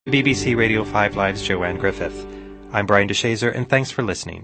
BBC Radio 5 Live's Joanne Griffith. I'm Brian DeShazer, and thanks for listening.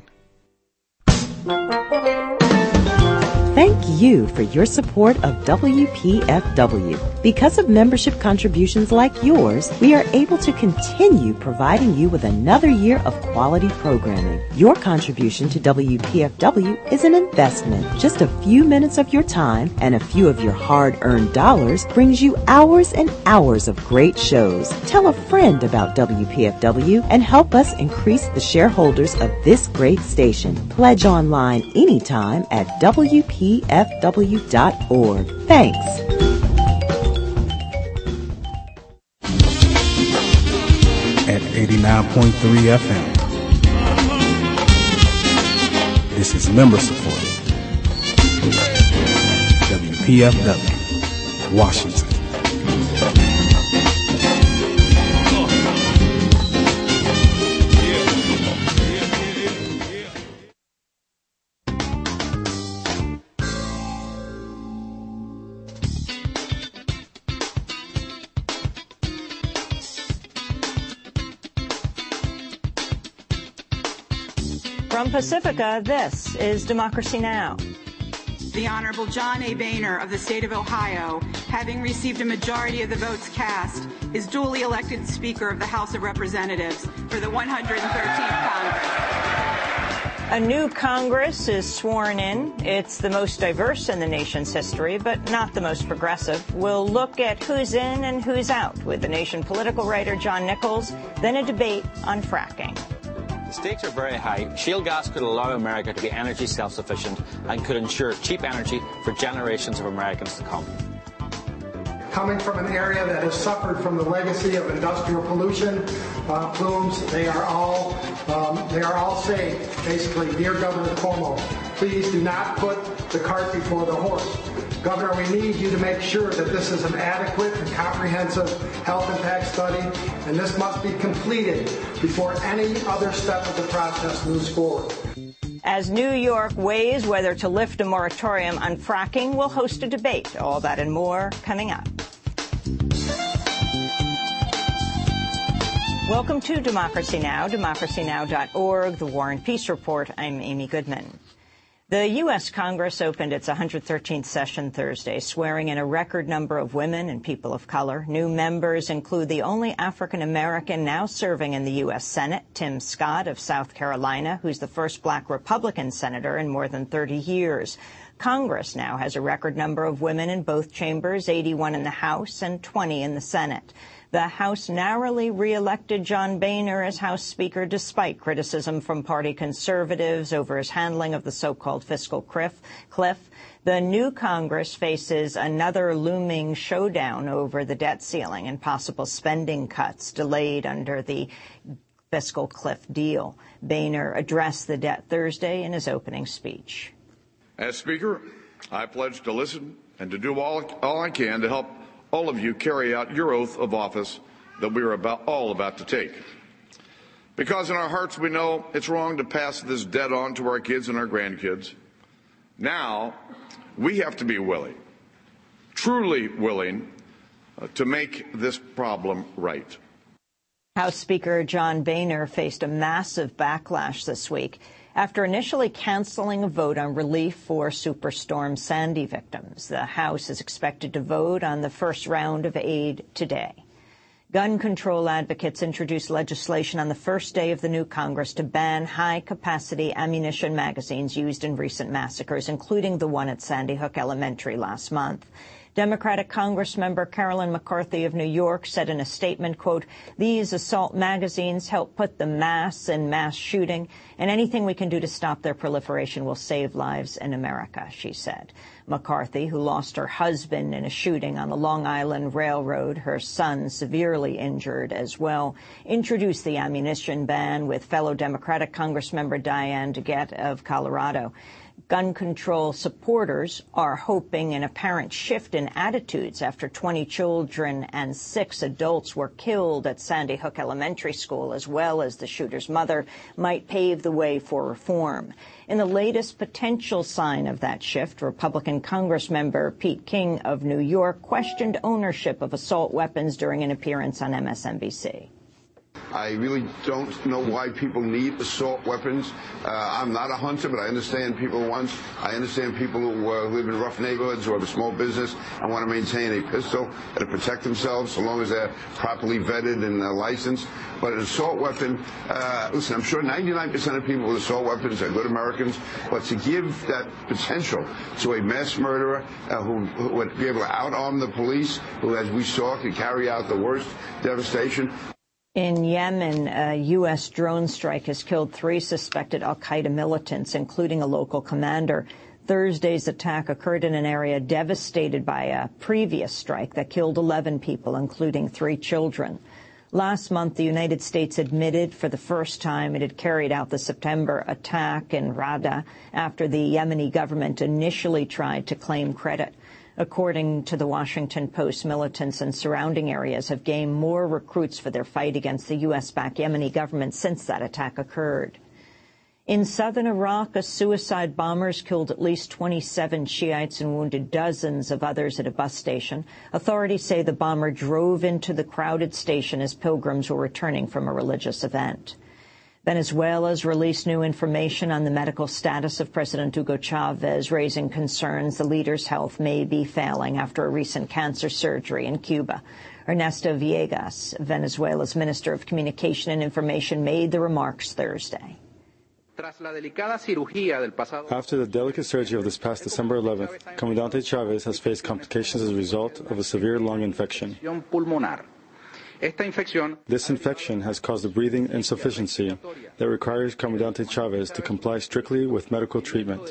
Thank you for your support of WPFW. Because of membership contributions like yours, we are able to continue providing you with another year of quality programming. Your contribution to WPFW is an investment. Just a few minutes of your time and a few of your hard-earned dollars brings you hours and hours of great shows. Tell a friend about WPFW and help us increase the shareholders of this great station. Pledge online anytime at WPFW.org. Thanks. At 89.3 FM. This is member supported. WPFW, Washington. From Pacifica, this is Democracy Now! The Honorable John A. Boehner of the state of Ohio, having received a majority of the votes cast, is duly elected Speaker of the House of Representatives for the 113th Congress. A new Congress is sworn in. It's the most diverse in the nation's history, but not the most progressive. We'll look at who's in and who's out with the Nation political writer John Nichols, then a debate on fracking. The stakes are very high. Shale gas could allow America to be energy self-sufficient and could ensure cheap energy for generations of Americans to come. Coming from an area that has suffered from the legacy of industrial pollution, plumes, they are all saying, basically, dear Governor Cuomo, please do not put the cart before the horse. Governor, we need you to make sure that this is an adequate and comprehensive health impact study, and this must be completed before any other step of the process moves forward. As New York weighs whether to lift a moratorium on fracking, we'll host a debate. All that and more coming up. Welcome to Democracy Now!, democracynow.org, the War and Peace Report. I'm Amy Goodman. The U.S. Congress opened its 113th session Thursday, swearing in a record number of women and people of color. New members include the only African-American now serving in the U.S. Senate, Tim Scott of South Carolina, who's the first black Republican senator in more than 30 years. Congress now has a record number of women in both chambers, 81 in the House and 20 in the Senate. The House narrowly re-elected John Boehner as House Speaker despite criticism from party conservatives over his handling of the so-called fiscal cliff. The new Congress faces another looming showdown over the debt ceiling and possible spending cuts delayed under the fiscal cliff deal. Boehner addressed the debt Thursday in his opening speech. As Speaker, I pledge to listen and to do all I can to help all of you carry out your oath of office that we are all about to take. Because in our hearts we know it's wrong to pass this debt on to our kids and our grandkids. Now we have to be willing, truly willing, to make this problem right. House Speaker John Boehner faced a massive backlash this week after initially canceling a vote on relief for Superstorm Sandy victims. The House is expected to vote on the first round of aid today. Gun control advocates introduced legislation on the first day of the new Congress to ban high-capacity ammunition magazines used in recent massacres, including the one at Sandy Hook Elementary last month. Democratic Congressmember Carolyn McCarthy of New York said in a statement, quote, "These assault magazines help put the mass in mass shooting, and anything we can do to stop their proliferation will save lives in America," she said. McCarthy, who lost her husband in a shooting on the Long Island Railroad, her son severely injured as well, introduced the ammunition ban with fellow Democratic Congressmember Diane DeGette of Colorado. Gun control supporters are hoping an apparent shift in attitudes after 20 children and 6 adults were killed at Sandy Hook Elementary School, as well as the shooter's mother, might pave the way for reform. In the latest potential sign of that shift, Republican Congressmember Pete King of New York questioned ownership of assault weapons during an appearance on MSNBC. I really don't know why people need assault weapons. I'm not a hunter, but I understand people I understand people who live in rough neighborhoods who have a small business and want to maintain a pistol and to protect themselves so long as they're properly vetted and licensed. But an assault weapon, listen, I'm sure 99% of people with assault weapons are good Americans, but to give that potential to a mass murderer who would be able to outarm the police, who, as we saw, could carry out the worst devastation. In Yemen, a U.S. drone strike has killed 3 suspected al-Qaeda militants, including a local commander. Thursday's attack occurred in an area devastated by a previous strike that killed 11 people, including 3 children. Last month, the United States admitted for the first time it had carried out the September attack in Raqqa after the Yemeni government initially tried to claim credit. According to the Washington Post, militants in surrounding areas have gained more recruits for their fight against the U.S.-backed Yemeni government since that attack occurred. In southern Iraq, a suicide bombers killed at least 27 Shiites and wounded dozens of others at a bus station. Authorities say the bomber drove into the crowded station as pilgrims were returning from a religious event. Venezuela's released new information on the medical status of President Hugo Chavez, raising concerns the leader's health may be failing after a recent cancer surgery in Cuba. Ernesto Villegas, Venezuela's Minister of Communication and Information, made the remarks Thursday. After the delicate surgery of this past December 11th, Comandante Chavez has faced complications as a result of a severe lung infection. This infection has caused a breathing insufficiency that requires Comandante Chavez to comply strictly with medical treatment.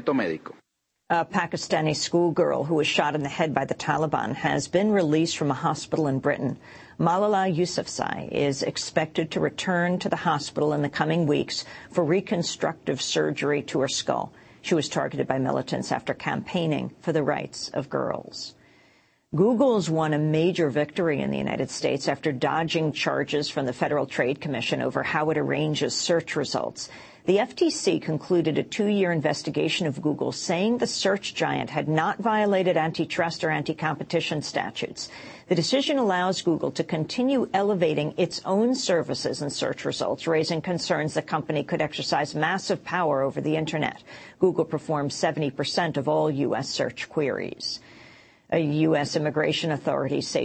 A Pakistani schoolgirl who was shot in the head by the Taliban has been released from a hospital in Britain. Malala Yousafzai is expected to return to the hospital in the coming weeks for reconstructive surgery to her skull. She was targeted by militants after campaigning for the rights of girls. Google's won a major victory in the United States after dodging charges from the Federal Trade Commission over how it arranges search results. The FTC concluded a 2-year investigation of Google, saying the search giant had not violated antitrust or anti-competition statutes. The decision allows Google to continue elevating its own services and search results, raising concerns the company could exercise massive power over the Internet. Google performs 70% of all U.S. search queries. U.S. immigration authorities say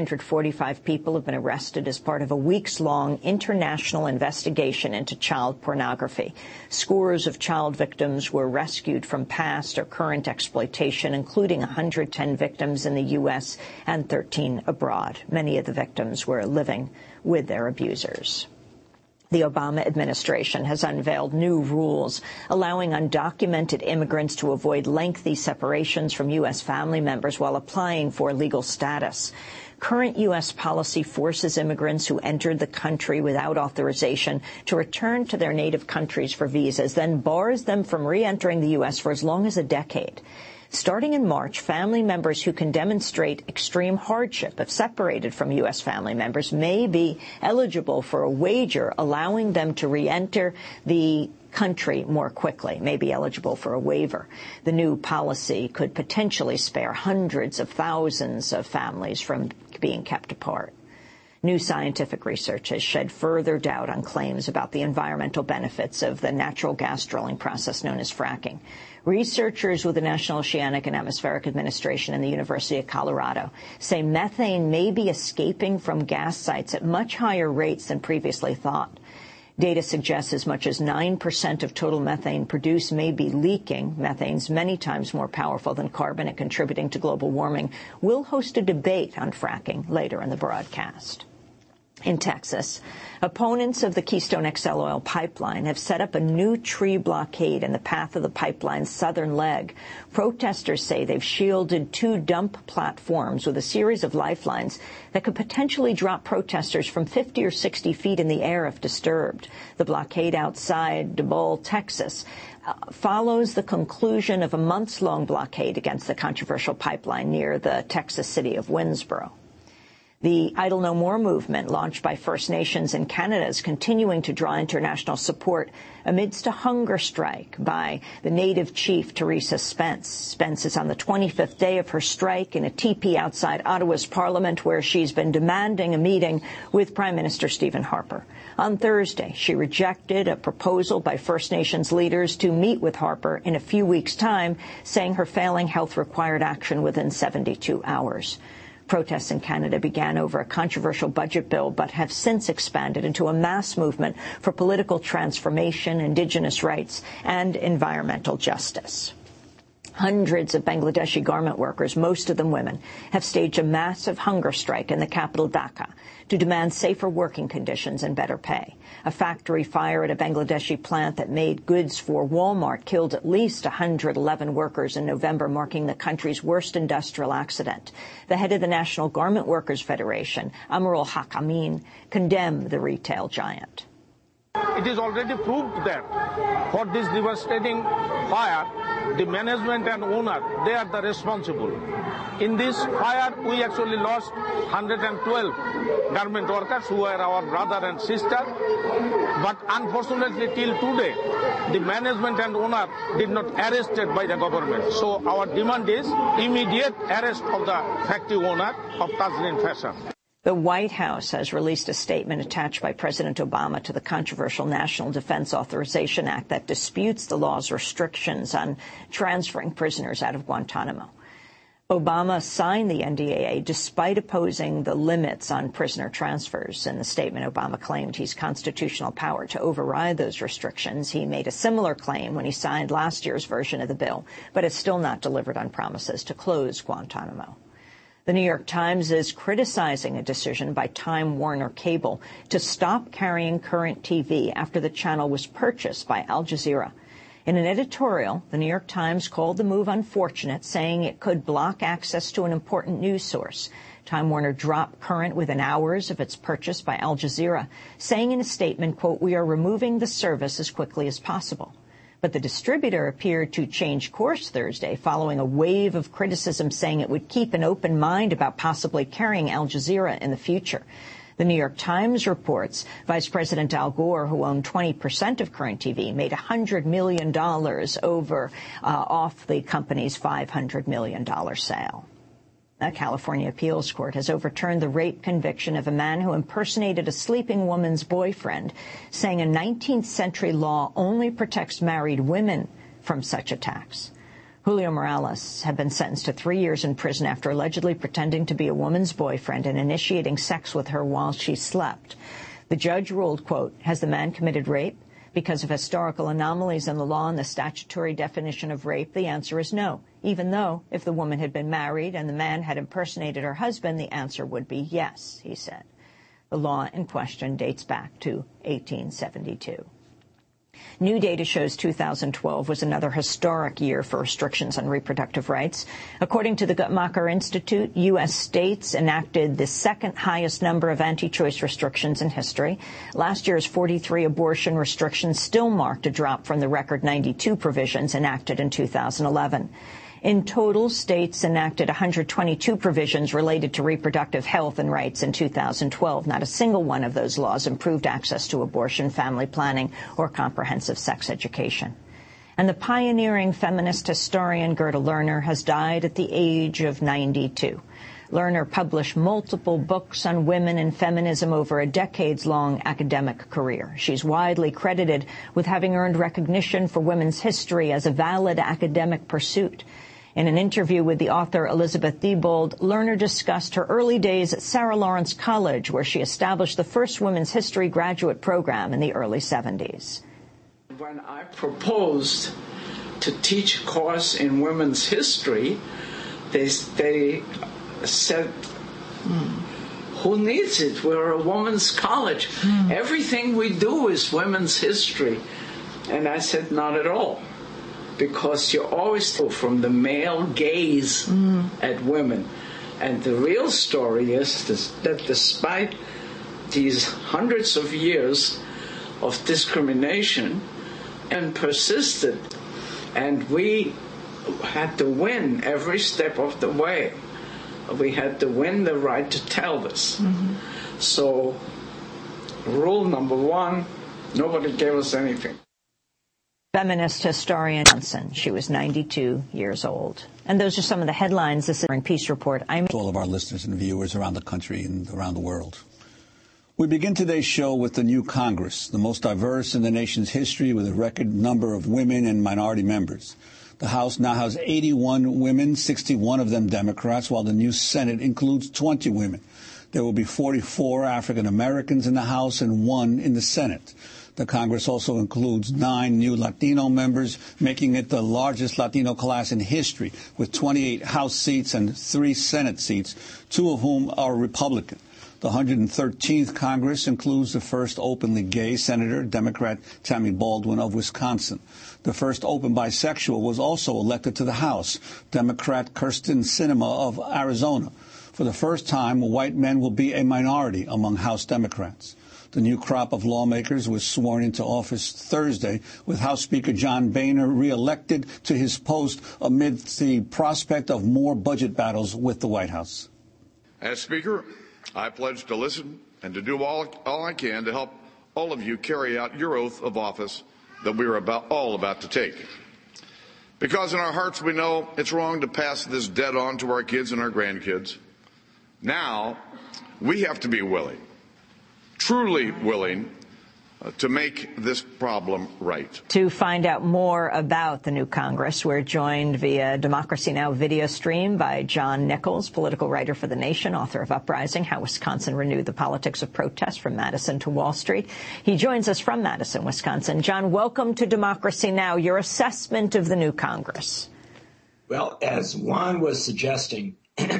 245 people have been arrested as part of a weeks-long international investigation into child pornography. Scores of child victims were rescued from past or current exploitation, including 110 victims in the U.S. and 13 abroad. Many of the victims were living with their abusers. The Obama administration has unveiled new rules allowing undocumented immigrants to avoid lengthy separations from U.S. family members while applying for legal status. Current U.S. policy forces immigrants who entered the country without authorization to return to their native countries for visas, then bars them from re-entering the U.S. for as long as a decade. Starting in March, family members who can demonstrate extreme hardship if separated from U.S. family members may be eligible for a wager allowing them to re-enter the country more quickly, may be eligible for a waiver. The new policy could potentially spare hundreds of thousands of families from being kept apart. New scientific research has shed further doubt on claims about the environmental benefits of the natural gas drilling process known as fracking. Researchers with the National Oceanic and Atmospheric Administration and the University of Colorado say methane may be escaping from gas sites at much higher rates than previously thought. Data suggests as much as 9% of total methane produced may be leaking. Methane's many times more powerful than carbon at contributing to global warming. We'll host a debate on fracking later in the broadcast. In Texas, opponents of the Keystone XL oil pipeline have set up a new tree blockade in the path of the pipeline's southern leg. Protesters say they've shielded 2 dump platforms with a series of lifelines that could potentially drop protesters from 50 or 60 feet in the air if disturbed. The blockade outside DeBoll, Texas, follows the conclusion of a months-long blockade against the controversial pipeline near the Texas city of Winsboro. The Idle No More movement, launched by First Nations in Canada, is continuing to draw international support amidst a hunger strike by the Native chief Teresa Spence. Spence is on the 25th day of her strike in a teepee outside Ottawa's Parliament, where she's been demanding a meeting with Prime Minister Stephen Harper. On Thursday, she rejected a proposal by First Nations leaders to meet with Harper in a few weeks' time, saying her failing health required action within 72 hours. Protests in Canada began over a controversial budget bill, but have since expanded into a mass movement for political transformation, Indigenous rights, and environmental justice. Hundreds of Bangladeshi garment workers, most of them women, have staged a massive hunger strike in the capital Dhaka to demand safer working conditions and better pay. A factory fire at a Bangladeshi plant that made goods for Walmart killed at least 111 workers in November, marking the country's worst industrial accident. The head of the National Garment Workers Federation, Amarul Haq Amin, condemned the retail giant. It is already proved that for this devastating fire, the management and owner, they are the responsible. In this fire, we actually lost 112 garment workers who were our brother and sister. But unfortunately, till today, the management and owner did not arrested by the government. So our demand is immediate arrest of the factory owner of Tajrin Fashion. The White House has released a statement attached by President Obama to the controversial National Defense Authorization Act that disputes the law's restrictions on transferring prisoners out of Guantanamo. Obama signed the NDAA despite opposing the limits on prisoner transfers. In the statement, Obama claimed he's constitutional power to override those restrictions. He made a similar claim when he signed last year's version of the bill, but has still not delivered on promises to close Guantanamo. The New York Times is criticizing a decision by Time Warner Cable to stop carrying Current TV after the channel was purchased by Al Jazeera. In an editorial, the New York Times called the move unfortunate, saying it could block access to an important news source. Time Warner dropped Current within hours of its purchase by Al Jazeera, saying in a statement, quote, "We are removing the service as quickly as possible." But the distributor appeared to change course Thursday following a wave of criticism saying it would keep an open mind about possibly carrying Al Jazeera in the future. The New York Times reports Vice President Al Gore, who owned 20% of Current TV, made $100 million off the company's $500 million sale. A California appeals court has overturned the rape conviction of a man who impersonated a sleeping woman's boyfriend, saying a 19th century law only protects married women from such attacks. Julio Morales had been sentenced to 3 years in prison after allegedly pretending to be a woman's boyfriend and initiating sex with her while she slept. The judge ruled, quote, "Has the man committed rape? Because of historical anomalies in the law and the statutory definition of rape, the answer is no. Even though, if the woman had been married and the man had impersonated her husband, the answer would be yes," he said. The law in question dates back to 1872. New data shows 2012 was another historic year for restrictions on reproductive rights. According to the Guttmacher Institute, U.S. states enacted the second highest number of anti-choice restrictions in history. Last year's 43 abortion restrictions still marked a drop from the record 92 provisions enacted in 2011. In total, states enacted 122 provisions related to reproductive health and rights in 2012. Not a single one of those laws improved access to abortion, family planning, or comprehensive sex education. And the pioneering feminist historian Gerda Lerner has died at the age of 92. Lerner published multiple books on women and feminism over a decades-long academic career. She's widely credited with having earned recognition for women's history as a valid academic pursuit. In an interview with the author Elizabeth Diebold, Lerner discussed her early days at Sarah Lawrence College, where she established the first women's history graduate program in the early 70s. When I proposed to teach a course in women's history, they said, who needs it? We're a women's college. Everything we do is women's history. And I said, not at all. Because you always go from the male gaze at women. And the real story is that despite these hundreds of years of discrimination, and persisted, and we had to win every step of the way. we had to win the right to tell this. So rule number one, nobody gave us anything. Feminist historian Johnson. She was 92 years old. And those are some of the headlines this is Peace Report. I'm to all of our listeners and viewers around the country and around the world. We begin today's show with the new Congress, the most diverse in the nation's history, with a record number of women and minority members. The House now has 81 women, 61 of them Democrats, while the new Senate includes 20 women. There will be 44 African Americans in the House and 1 in the Senate. The Congress also includes 9 new Latino members, making it the largest Latino class in history, with 28 House seats and 3 Senate seats, 2 of whom are Republican. The 113th Congress includes the first openly gay senator, Democrat Tammy Baldwin of Wisconsin. The first open bisexual was also elected to the House, Democrat Kyrsten Sinema of Arizona. For the first time, white men will be a minority among House Democrats. The new crop of lawmakers was sworn into office Thursday, with House Speaker John Boehner reelected to his post amidst the prospect of more budget battles with the White House. As Speaker, I pledge to listen and to do all I can to help all of you carry out your oath of office that we are all about to take. Because in our hearts we know it's wrong to pass this debt on to our kids and our grandkids. Now we have to be willing, truly willing, to make this problem right. To find out more about the new Congress, we're joined via Democracy Now! Video stream by John Nichols, political writer for The Nation, author of Uprising, How Wisconsin Renewed the Politics of Protest from Madison to Wall Street. He joins us from Madison, Wisconsin. John, welcome to Democracy Now! Your assessment of the new Congress. Well, as Juan was suggesting,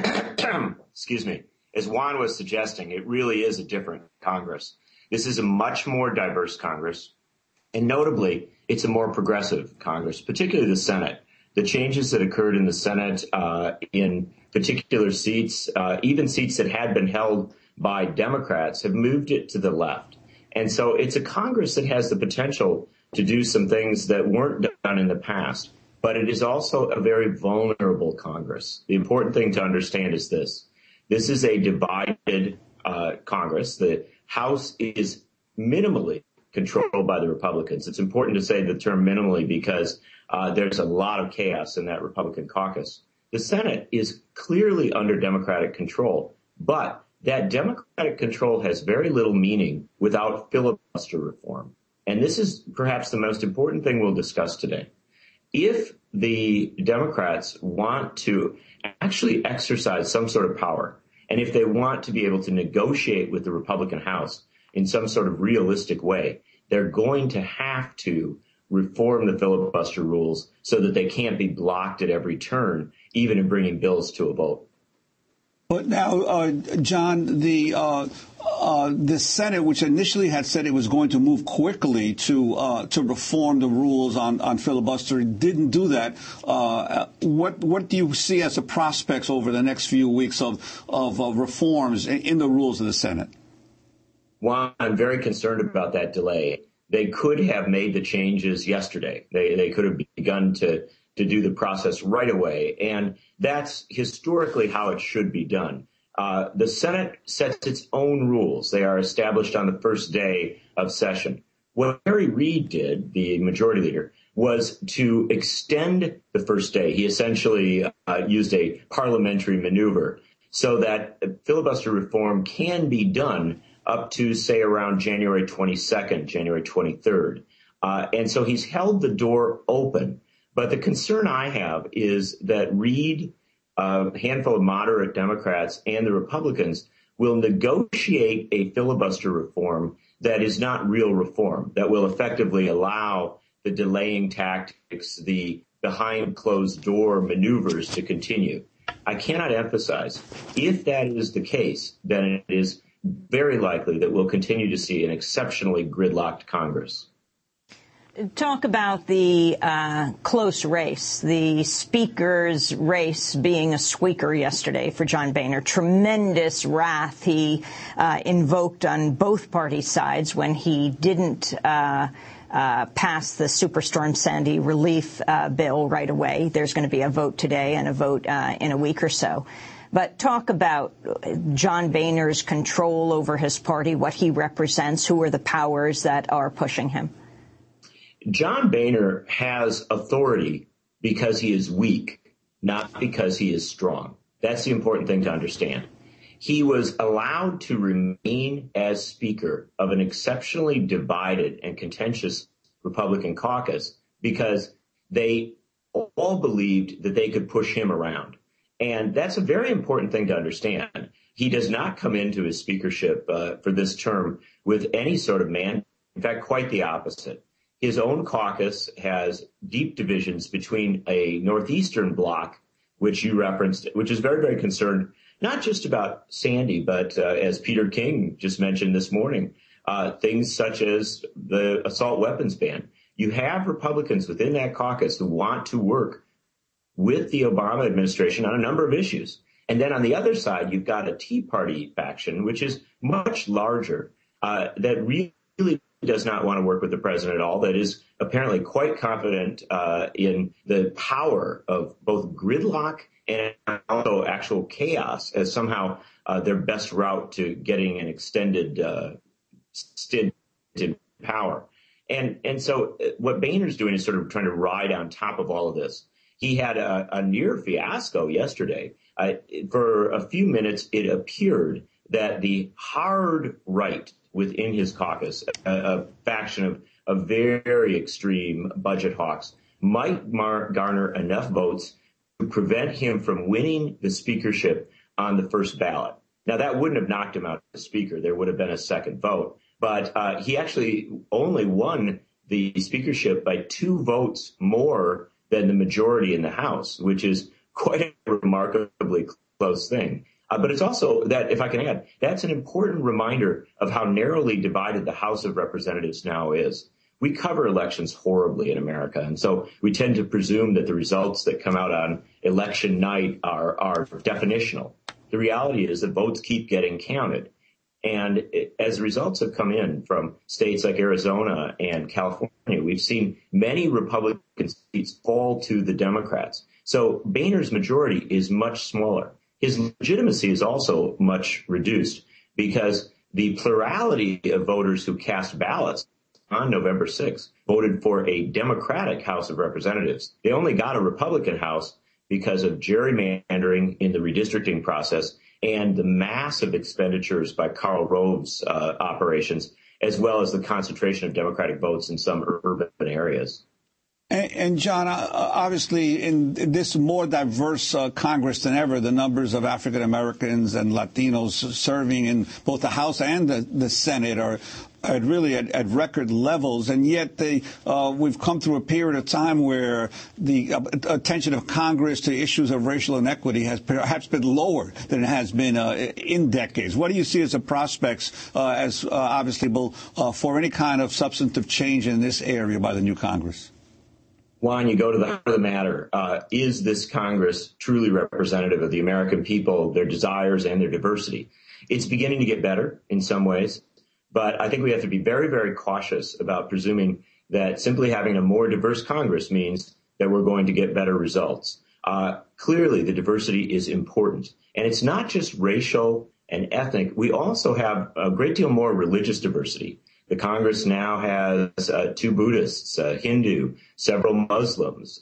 excuse me, as Juan was suggesting, it really is a different Congress. This is a much more diverse Congress, and notably, it's a more progressive Congress, particularly the Senate. The changes that occurred in the Senate in particular seats, even seats that had been held by Democrats, have moved it to the left. And so it's a Congress that has the potential to do some things that weren't done in the past, but it is also a very vulnerable Congress. The important thing to understand is this. This is a divided Congress. The House is minimally controlled by the Republicans. It's important to say the term minimally because there's a lot of chaos in that Republican caucus. The Senate is clearly under Democratic control, but that Democratic control has very little meaning without filibuster reform. And this is perhaps the most important thing we'll discuss today. If the Democrats want to actually exercise some sort of power, and if they want to be able to negotiate with the Republican House in some sort of realistic way, they're going to have to reform the filibuster rules so that they can't be blocked at every turn, even in bringing bills to a vote. But now, John, the Senate, which initially had said it was going to move quickly to reform the rules on filibuster, didn't do that. What do you see as the prospects over the next few weeks of reforms in the rules of the Senate? Well, I'm very concerned about that delay. They could have made the changes yesterday. They could have begun to do the process right away, and that's historically how it should be done. The Senate sets its own rules. They are established on the first day of session. What Harry Reid did, the majority leader, was to extend the first day. He essentially used a parliamentary maneuver so that filibuster reform can be done up to, say, around January 22nd, January 23rd. And so he's held the door open. But the concern I have is that Reid, a handful of moderate Democrats, and the Republicans will negotiate a filibuster reform that is not real reform, that will effectively allow the delaying tactics, the behind closed door maneuvers to continue. I cannot emphasize, if that is the case, then it is very likely that we'll continue to see an exceptionally gridlocked Congress. Talk about the close race, the speaker's race being a squeaker yesterday for John Boehner. Tremendous wrath he invoked on both party sides when he didn't pass the Superstorm Sandy relief bill right away. There's going to be a vote today and a vote in a week or so. But talk about John Boehner's control over his party, what he represents, who are the powers that are pushing him. John Boehner has authority because he is weak, not because he is strong. That's the important thing to understand. He was allowed to remain as Speaker of an exceptionally divided and contentious Republican caucus because they all believed that they could push him around. And that's a very important thing to understand. He does not come into his speakership for this term with any sort of mandate. In fact, quite the opposite. His own caucus has deep divisions between a northeastern bloc, which you referenced, which is very, very concerned not just about Sandy, but as Peter King just mentioned this morning, things such as the assault weapons ban. You have Republicans within that caucus who want to work with the Obama administration on a number of issues. And then on the other side, you've got a Tea Party faction, which is much larger, that really does not want to work with the president at all, that is apparently quite confident in the power of both gridlock and also actual chaos as somehow their best route to getting an extended stint in power. And so what Boehner's doing is sort of trying to ride on top of all of this. He had a near fiasco yesterday. For a few minutes, it appeared that the hard right within his caucus, a faction of very extreme budget hawks, might garner enough votes to prevent him from winning the speakership on the first ballot. Now, that wouldn't have knocked him out as speaker. There would have been a second vote. But he actually only won the speakership by 2 votes more than the majority in the House, which is quite a remarkably close thing. But it's also that, if I can add, that's an important reminder of how narrowly divided the House of Representatives now is. We cover elections horribly in America, and so we tend to presume that the results that come out on election night are definitional. The reality is that votes keep getting counted. And as results have come in from states like Arizona and California, we've seen many Republican seats fall to the Democrats. So Boehner's majority is much smaller. His legitimacy is also much reduced because the plurality of voters who cast ballots on November 6th voted for a Democratic House of Representatives. They only got a Republican House because of gerrymandering in the redistricting process and the massive expenditures by Karl Rove's operations, as well as the concentration of Democratic votes in some urban areas. And John, obviously, in this more diverse Congress than ever, the numbers of African Americans and Latinos serving in both the House and the Senate are really at record levels. And yet we've come through a period of time where the attention of Congress to issues of racial inequity has perhaps been lower than it has been in decades. What do you see as the prospects obviously for any kind of substantive change in this area by the new Congress? Juan, you go to the heart of the matter. Is this Congress truly representative of the American people, their desires, and their diversity? It's beginning to get better in some ways, but I think we have to be very, very cautious about presuming that simply having a more diverse Congress means that we're going to get better results. Clearly, the diversity is important, and it's not just racial and ethnic. We also have a great deal more religious diversity. The Congress now has 2 Buddhists, a Hindu, several Muslims.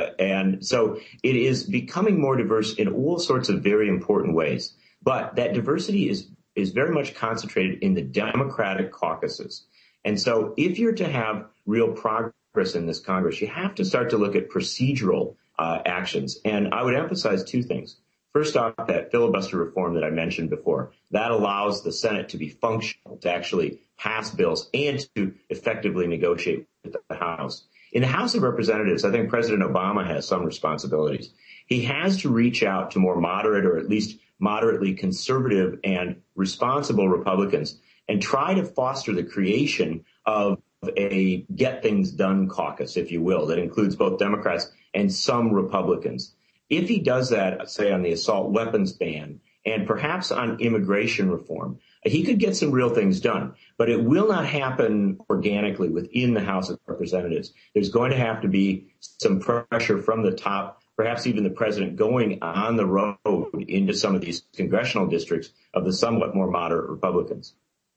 And so it is becoming more diverse in all sorts of very important ways. But that diversity is very much concentrated in the Democratic caucuses. And so if you're to have real progress in this Congress, you have to start to look at procedural actions. And I would emphasize 2 things. First off, that filibuster reform that I mentioned before, that allows the Senate to be functional, to actually pass bills and to effectively negotiate with the House. In the House of Representatives, I think President Obama has some responsibilities. He has to reach out to more moderate or at least moderately conservative and responsible Republicans and try to foster the creation of a get things done caucus, if you will, that includes both Democrats and some Republicans. If he does that, say, on the assault weapons ban and perhaps on immigration reform, he could get some real things done. But it will not happen organically within the House of Representatives. There's going to have to be some pressure from the top perhaps even the president going on the road into some of these congressional districts of the somewhat more moderate Republicans.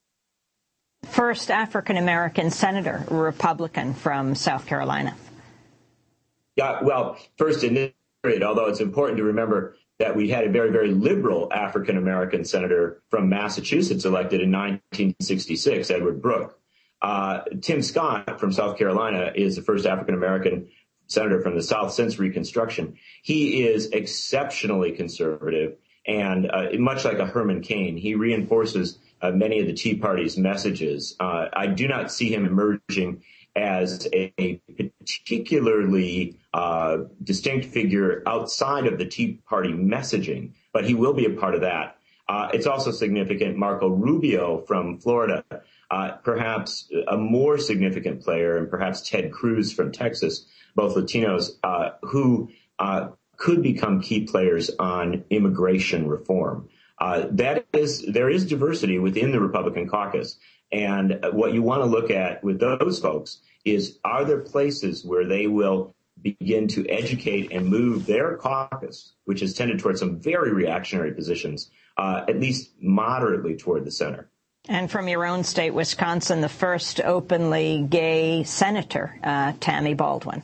First African-American senator, Republican from South Carolina. Yeah, well, first in this period, although it's important to remember that we had a very, very liberal African-American senator from Massachusetts elected in 1966, Edward Brooke. Tim Scott from South Carolina is the first African-American senator from the South since Reconstruction. He is exceptionally conservative, and much like a Herman Cain, he reinforces many of the Tea Party's messages. I do not see him emerging as a particularly distinct figure outside of the Tea Party messaging, but he will be a part of that. It's also significant Marco Rubio from Florida, perhaps a more significant player, and perhaps Ted Cruz from Texas, both Latinos, who could become key players on immigration reform. There is diversity within the Republican caucus. And what you want to look at with those folks is, are there places where they will begin to educate and move their caucus, which has tended towards some very reactionary positions, at least moderately toward the center. And from your own state, Wisconsin, the first openly gay senator, Tammy Baldwin.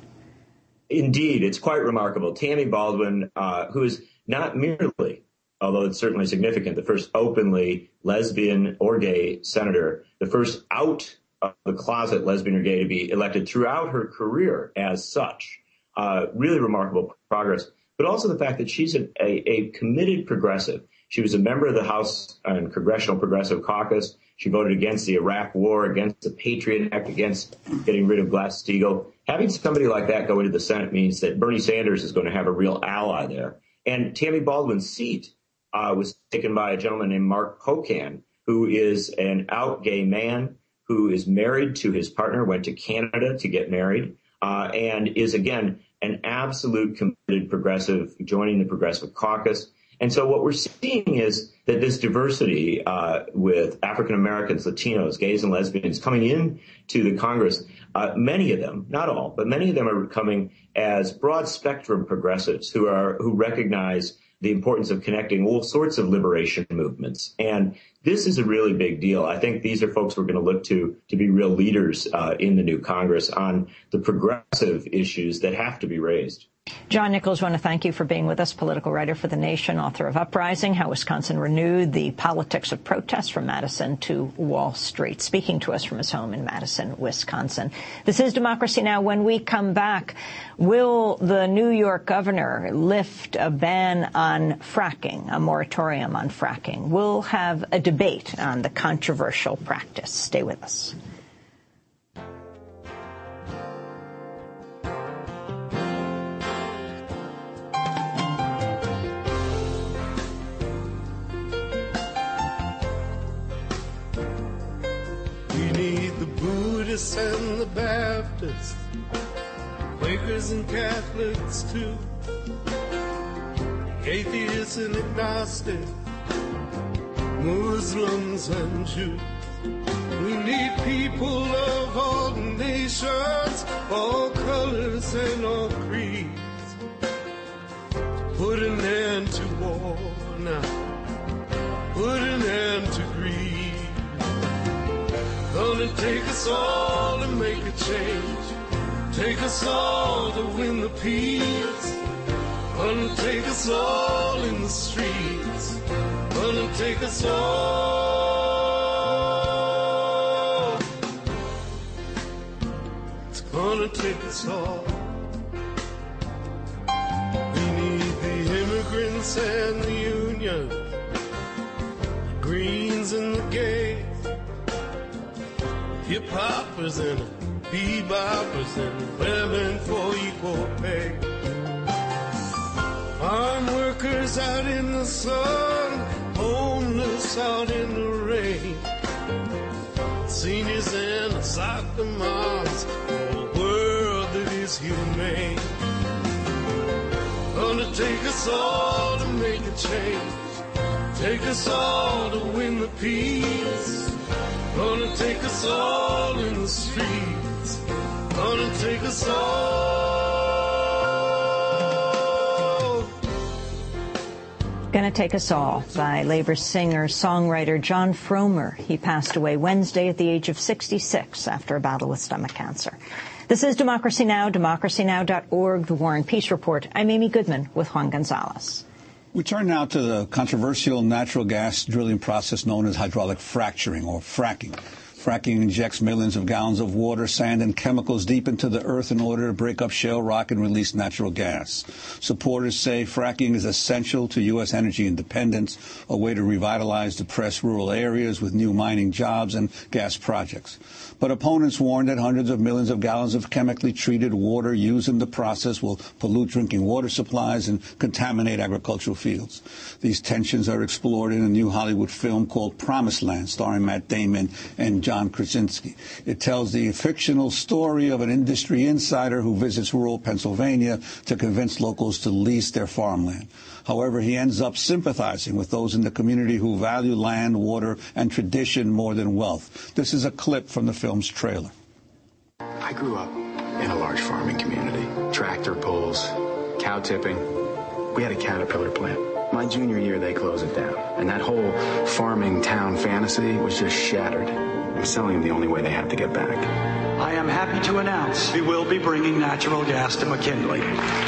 Indeed, it's quite remarkable. Tammy Baldwin, who is not merely, although it's certainly significant, the first openly lesbian or gay senator, the first out of the closet lesbian or gay to be elected throughout her career as such. Really remarkable progress, but also the fact that she's a committed progressive. She was a member of the House and Congressional Progressive Caucus. She voted against the Iraq War, against the Patriot Act, against getting rid of Glass-Steagall. Having somebody like that go into the Senate means that Bernie Sanders is going to have a real ally there. And Tammy Baldwin's seat was taken by a gentleman named Mark Pocan, who is an out gay man who is married to his partner, went to Canada to get married, and is, again, an absolute committed progressive, joining the Progressive Caucus. And so what we're seeing is that this diversity with African Americans, Latinos, gays, and lesbians coming in to the Congress, many of them, not all, but many of them are coming as broad spectrum progressives who recognize the importance of connecting all sorts of liberation movements. And this is a really big deal. I think these are folks we're going to look to be real leaders in the new Congress on the progressive issues that have to be raised. John Nichols, I want to thank you for being with us, political writer for The Nation, author of Uprising, How Wisconsin Renewed the Politics of Protest from Madison to Wall Street, speaking to us from his home in Madison, Wisconsin. This is Democracy Now! When we come back, will the New York governor lift a ban on fracking, a moratorium on fracking? We'll have a debate on the controversial practice. Stay with us. And the Baptists, Quakers and Catholics too, atheists and agnostics, Muslims and Jews. We need people of all nations, all colors and all creeds. Put an end to war now, put an end to greed. Gonna take us all to make a change. Take us all to win the peace. Gonna take us all in the streets. Gonna take us all. It's gonna take us all. We need the immigrants and the union, the Greens and the gays, hip-hoppers and beboppers and women for equal pay. Farm workers out in the sun, homeless out in the rain, seniors and the soccer moms, for a world that is humane. Gonna take us all to make a change, take us all to win the peace. Gonna take us all in the streets. Gonna take us all. Gonna Take Us All by Labor singer-songwriter John Fromer. He passed away Wednesday at the age of 66 after a battle with stomach cancer. This is Democracy Now!, democracynow.org, The War and Peace Report. I'm Amy Goodman with Juan Gonzalez. We turn now to the controversial natural gas drilling process known as hydraulic fracturing or fracking. Fracking injects millions of gallons of water, sand, and chemicals deep into the earth in order to break up shale rock and release natural gas. Supporters say fracking is essential to U.S. energy independence, a way to revitalize depressed rural areas with new mining jobs and gas projects. But opponents warn that hundreds of millions of gallons of chemically treated water used in the process will pollute drinking water supplies and contaminate agricultural fields. These tensions are explored in a new Hollywood film called Promised Land, starring Matt Damon and John Krasinski. It tells the fictional story of an industry insider who visits rural Pennsylvania to convince locals to lease their farmland. However, he ends up sympathizing with those in the community who value land, water, and tradition more than wealth. This is a clip from the film's trailer. I grew up in a large farming community. Tractor pulls, cow tipping. We had a Caterpillar plant. My junior year, they closed it down. And that whole farming town fantasy was just shattered. I'm selling them the only way they have to get back. I am happy to announce we will be bringing natural gas to McKinley.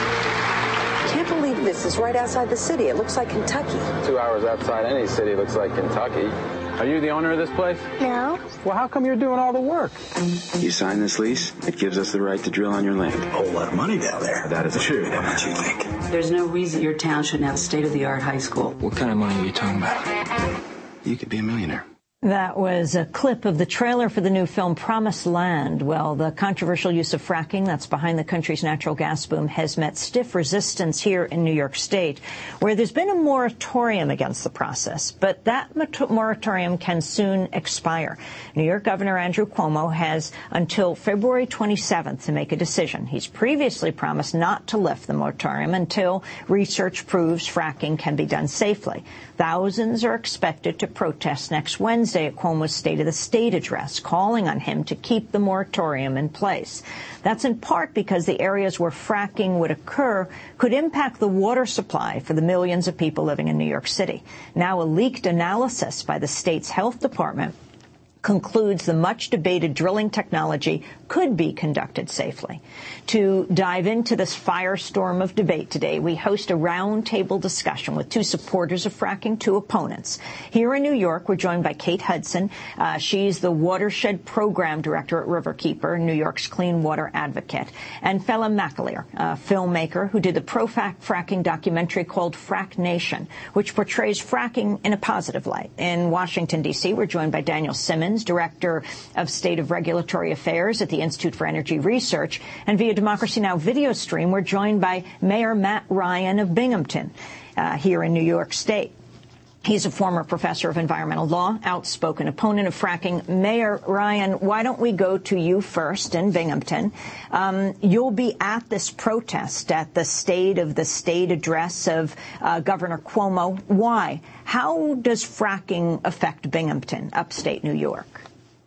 I can't believe this is right outside the city. It looks like Kentucky. 2 hours outside any city looks like Kentucky. Are you the owner of this place? No. Well, how come you're doing all the work? You sign this lease, it gives us the right to drill on your land. A whole lot of money down there. That is true. What don't you think? There's no reason your town shouldn't have a state-of-the-art high school. What kind of money are you talking about? You could be a millionaire. That was a clip of the trailer for the new film Promised Land. Well, the controversial use of fracking that's behind the country's natural gas boom has met stiff resistance here in New York State, where there's been a moratorium against the process. But that moratorium can soon expire. New York Governor Andrew Cuomo has until February 27th to make a decision. He's previously promised not to lift the moratorium until research proves fracking can be done safely. Thousands are expected to protest next Wednesday at Cuomo's State of the State address, calling on him to keep the moratorium in place. That's in part because the areas where fracking would occur could impact the water supply for the millions of people living in New York City. Now, a leaked analysis by the state's health department concludes the much-debated drilling technology could be conducted safely. To dive into this firestorm of debate today, we host a roundtable discussion with two supporters of fracking, two opponents. Here in New York, we're joined by Kate Hudson. She's the Watershed Program Director at Riverkeeper, New York's clean water advocate, and Fela McAleer, a filmmaker who did the pro-fracking documentary called Frack Nation, which portrays fracking in a positive light. In Washington, D.C., we're joined by Daniel Simmons, Director of State of Regulatory Affairs at the Institute for Energy Research. And via Democracy Now! Video stream, we're joined by Mayor Matt Ryan of Binghamton here in New York State. He's a former professor of environmental law, outspoken opponent of fracking. Mayor Ryan, why don't we go to you first in Binghamton? You'll be at this protest at the State of the State address of Governor Cuomo. Why? How does fracking affect Binghamton, upstate New York?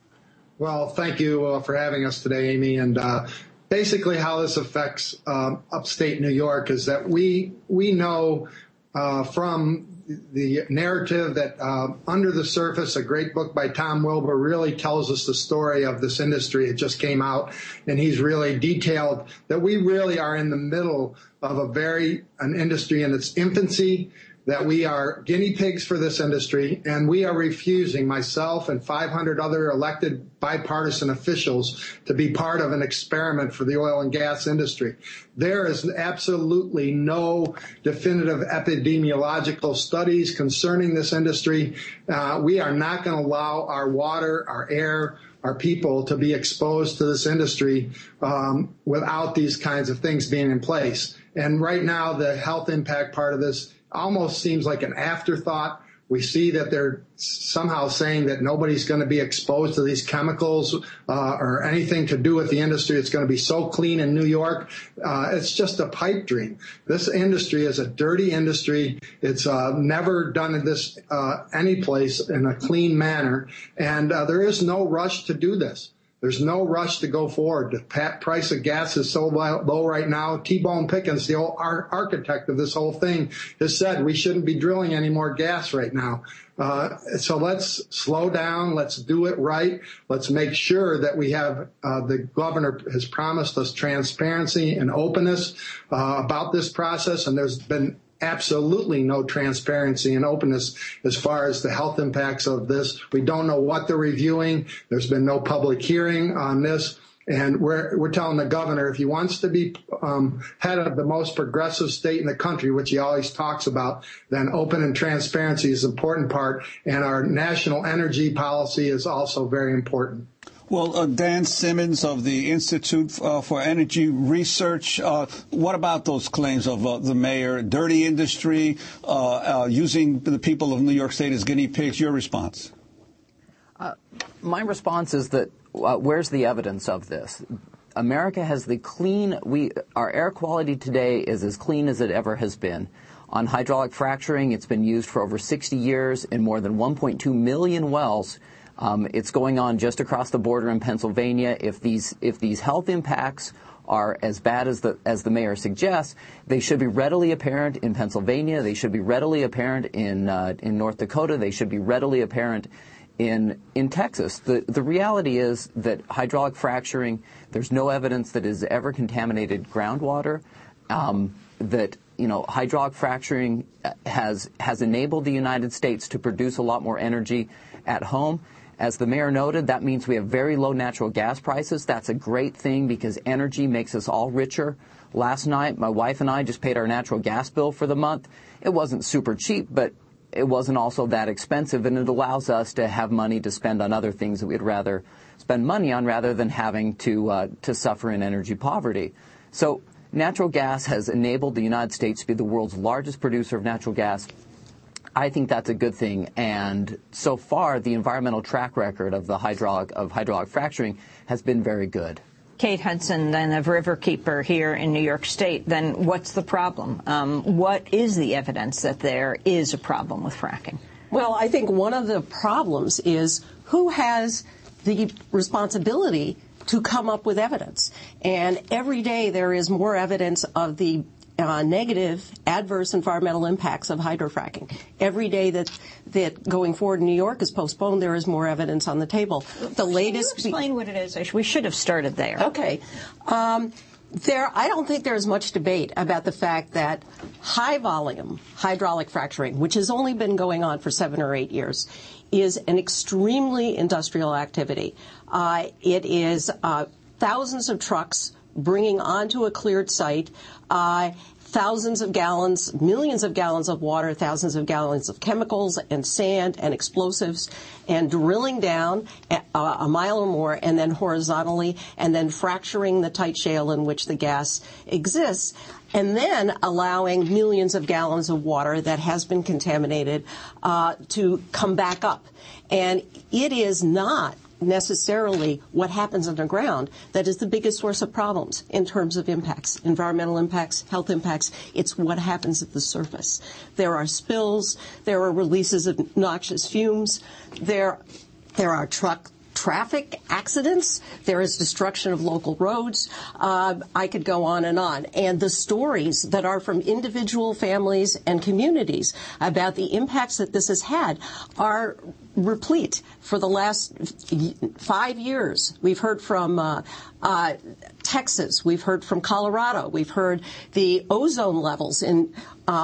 Well, thank you for having us today, Amy. And basically how this affects upstate New York is that we know from the narrative that Under the Surface, a great book by Tom Wilbur, really tells us the story of this industry. It just came out, and he's really detailed that we really are in the middle of an industry in its infancy, that we are guinea pigs for this industry, and we are refusing, myself and 500 other elected bipartisan officials, to be part of an experiment for the oil and gas industry. There is absolutely no definitive epidemiological studies concerning this industry. We are not going to allow our water, our air, our people to be exposed to this industry without these kinds of things being in place. And right now, the health impact part of this almost seems like an afterthought. We see that they're somehow saying that nobody's going to be exposed to these chemicals or anything to do with the industry. It's going to be so clean in New York. It's just a pipe dream. This industry is a dirty industry. It's never done in this any place in a clean manner. And there is no rush to do this. There's no rush to go forward. The price of gas is so low right now. T-Bone Pickens, the old architect of this whole thing, has said we shouldn't be drilling any more gas right now. So let's slow down. Let's do it right. Let's make sure that we have, the governor has promised us transparency and openness about this process, and there's been absolutely no transparency and openness as far as the health impacts of this. We don't know what they're reviewing. There's been no public hearing on this. And we're telling the governor, if he wants to be head of the most progressive state in the country, which he always talks about, then open and transparency is an important part. And our national energy policy is also very important. Well, Dan Simmons of the Institute for Energy Research, what about those claims of the mayor, dirty industry, using the people of New York State as guinea pigs? Your response? My response is that where's the evidence of this? America has our air quality today is as clean as it ever has been. On hydraulic fracturing, it's been used for over 60 years in more than 1.2 million wells. It's going on just across the border in Pennsylvania. If these health impacts are as bad as the mayor suggests, they should be readily apparent in Pennsylvania. They should be readily apparent in North Dakota. They should be readily apparent in Texas. The reality is that hydraulic fracturing, there's no evidence that it has ever contaminated groundwater. Hydraulic fracturing has enabled the United States to produce a lot more energy at home. As the mayor noted, that means we have very low natural gas prices. That's a great thing because energy makes us all richer. Last night, my wife and I just paid our natural gas bill for the month. It wasn't super cheap, but it wasn't also that expensive, and it allows us to have money to spend on other things that we'd rather spend money on rather than having to suffer in energy poverty. So natural gas has enabled the United States to be the world's largest producer of natural gas. I think that's a good thing, and so far the environmental track record of hydraulic fracturing has been very good. Kate Hudson, then of Riverkeeper here in New York State. Then what's the problem? What is the evidence that there is a problem with fracking? Well, I think one of the problems is who has the responsibility to come up with evidence. And every day there is more evidence of the negative, adverse environmental impacts of hydrofracking. Every day that going forward in New York is postponed, there is more evidence on the table. The latest. Can you explain what it is? We should have started there. Okay. I don't think there's much debate about the fact that high-volume hydraulic fracturing, which has only been going on for 7 or 8 years, is an extremely industrial activity. It is thousands of trucks bringing onto a cleared site thousands of gallons, millions of gallons of water, thousands of gallons of chemicals and sand and explosives, and drilling down a mile or more and then horizontally and then fracturing the tight shale in which the gas exists, and then allowing millions of gallons of water that has been contaminated to come back up. And it is not necessarily what happens underground that is the biggest source of problems in terms of impacts, environmental impacts, health impacts. It's what happens at the surface. There are spills, there are releases of noxious fumes, there are traffic accidents, there is destruction of local roads. I could go on. And the stories that are from individual families and communities about the impacts that this has had are replete. For the last 5 years, we've heard from Texas, we've heard from Colorado, we've heard the ozone levels in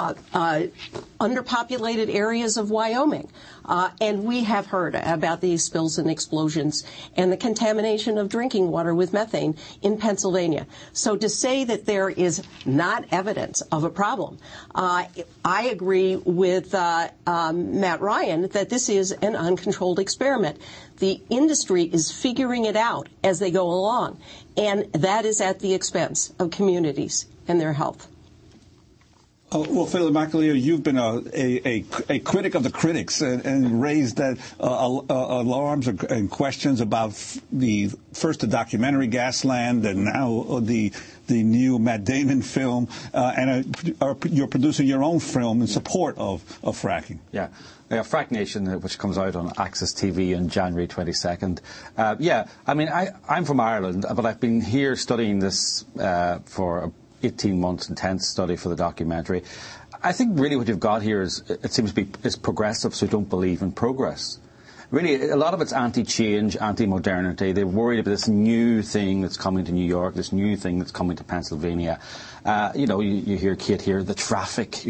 underpopulated areas of Wyoming. And we have heard about these spills and explosions and the contamination of drinking water with methane in Pennsylvania. So to say that there is not evidence of a problem, I agree with Matt Ryan that this is an uncontrolled experiment. The industry is figuring it out as they go along, and that is at the expense of communities and their health. Well, Philip McAleer, you've been a critic of the critics and raised that alarms and questions about first the documentary Gasland and now the new Matt Damon film, and you're producing your own film in support of fracking. Yeah. Frack Nation, which comes out on Access TV on January 22nd. I mean, I'm from Ireland, but I've been here studying this for 18 months, intense study for the documentary. I think really what you've got here is progressives who don't believe in progress. Really, a lot of it's anti-change, anti-modernity. They're worried about this new thing that's coming to New York, this new thing that's coming to Pennsylvania. You hear Kate here, the traffic.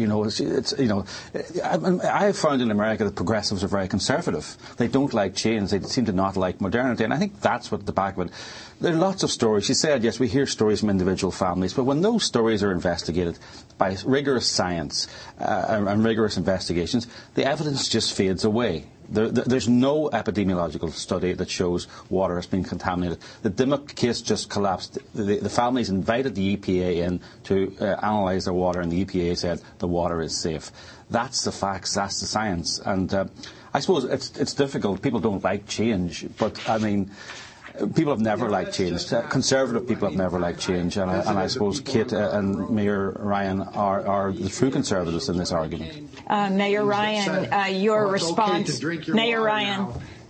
I found in America that progressives are very conservative. They don't like change. They seem to not like modernity, and I think that's what the back of it. There are lots of stories. She said, yes, we hear stories from individual families, but when those stories are investigated by rigorous science and rigorous investigations, the evidence just fades away. There's no epidemiological study that shows water has been contaminated. The Dimmock case just collapsed. The families invited the EPA in to analyse their water, and the EPA said the water is safe. That's the facts. That's the science. And I suppose it's difficult. People don't like change, but I mean, people have never liked change. Conservative people have never liked change, and I suppose Kate and Mayor Ryan are the true conservatives in this argument. Mayor Ryan, your response. Mayor Ryan.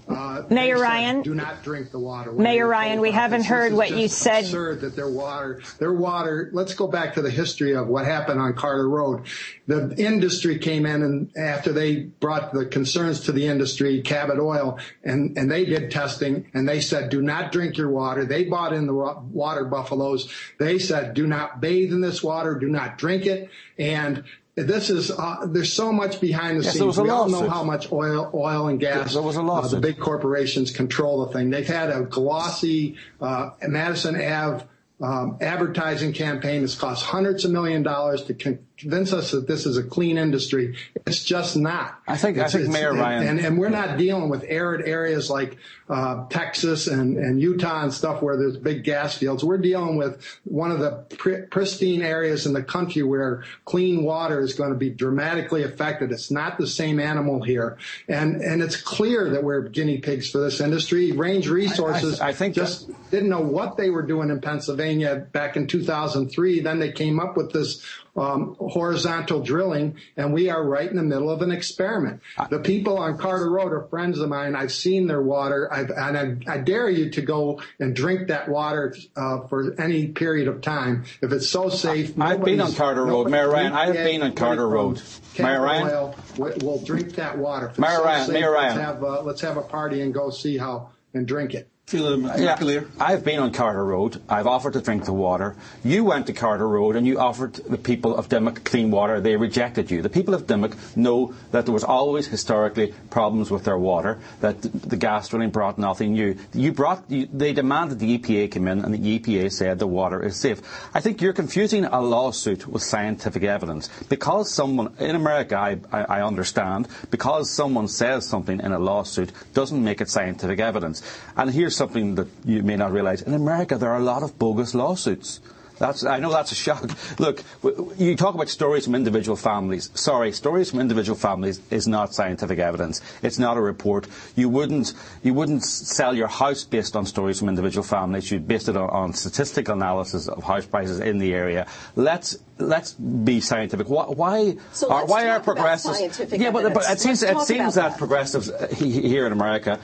Mayor Ryan, do not drink the water. Mayor Ryan, we haven't heard what you said. It's absurd that their water. Let's go back to the history of what happened on Carter Road. The industry came in, and after they brought the concerns to the industry, Cabot Oil, and they did testing, and they said, do not drink your water. They bought in the water buffaloes. They said, do not bathe in this water, do not drink it, and this is there's so much behind the scenes. We all know how much oil and gas the big corporations control the thing. They've had a glossy Madison Ave advertising campaign that's cost hundreds of millions of dollars to convince us that this is a clean industry. It's just not. I think Mayor Ryan, and we're not dealing with arid areas like Texas and Utah and stuff where there's big gas fields. We're dealing with one of the pristine areas in the country where clean water is going to be dramatically affected. It's not the same animal here, and it's clear that we're guinea pigs for this industry. Range Resources I think just didn't know what they were doing in Pennsylvania back in 2003. Then they came up with this horizontal drilling, and we are right in the middle of an experiment. The people on Carter Road are friends of mine. I've seen their water, I dare you to go and drink that water for any period of time. If it's so safe. I've been on Carter Road, Mayor Ryan. I have been on Carter Road. Mayor Ryan, we'll drink that water. Mayor Ryan, let's have a party and go see how and drink it. I've been on Carter Road. I've offered to drink the water. You went to Carter Road and you offered the people of Dimmock clean water. They rejected you. The people of Dimmock know that there was always historically problems with their water, that the gas drilling brought nothing new. They demanded the EPA come in, and the EPA said the water is safe. I think you're confusing a lawsuit with scientific evidence. Because someone, in America, I understand, because someone says something in a lawsuit doesn't make it scientific evidence. And here's something that you may not realize. In America, there are a lot of bogus lawsuits. I know that's a shock. Look, you talk about stories from individual families. Sorry, stories from individual families is not scientific evidence. It's not a report. You wouldn't sell your house based on stories from individual families. You'd base it on statistical analysis of house prices in the area. Let's be scientific. Why are progressives? Yeah, but it seems that progressives here in America,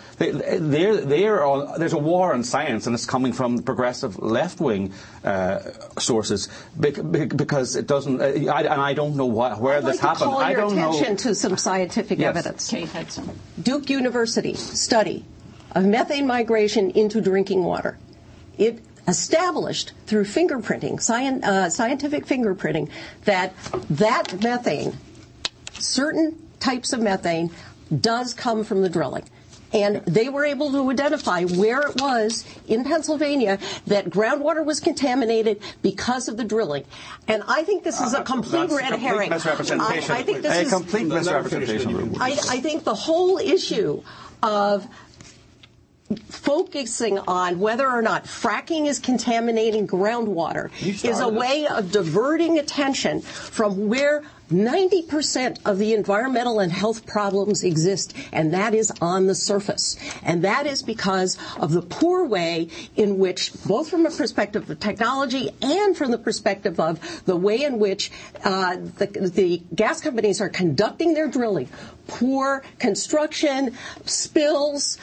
there's a war on science, and it's coming from the progressive left-wing sources because it doesn't. I don't know where this happened. I don't know. Call your attention to some scientific evidence. Kate Hudson. Duke University study of methane migration into drinking water. It established through fingerprinting, scientific fingerprinting, that methane, certain types of methane, does come from the drilling. And they were able to identify where it was in Pennsylvania that groundwater was contaminated because of the drilling. And I think this is a complete red herring. Misrepresentation. I think this is a complete misrepresentation. I think the whole issue of focusing on whether or not fracking is contaminating groundwater is a way of diverting attention from where 90% of the environmental and health problems exist, and that is on the surface. And that is because of the poor way in which, both from a perspective of technology and from the perspective of the way in which the gas companies are conducting their drilling, poor construction, spills,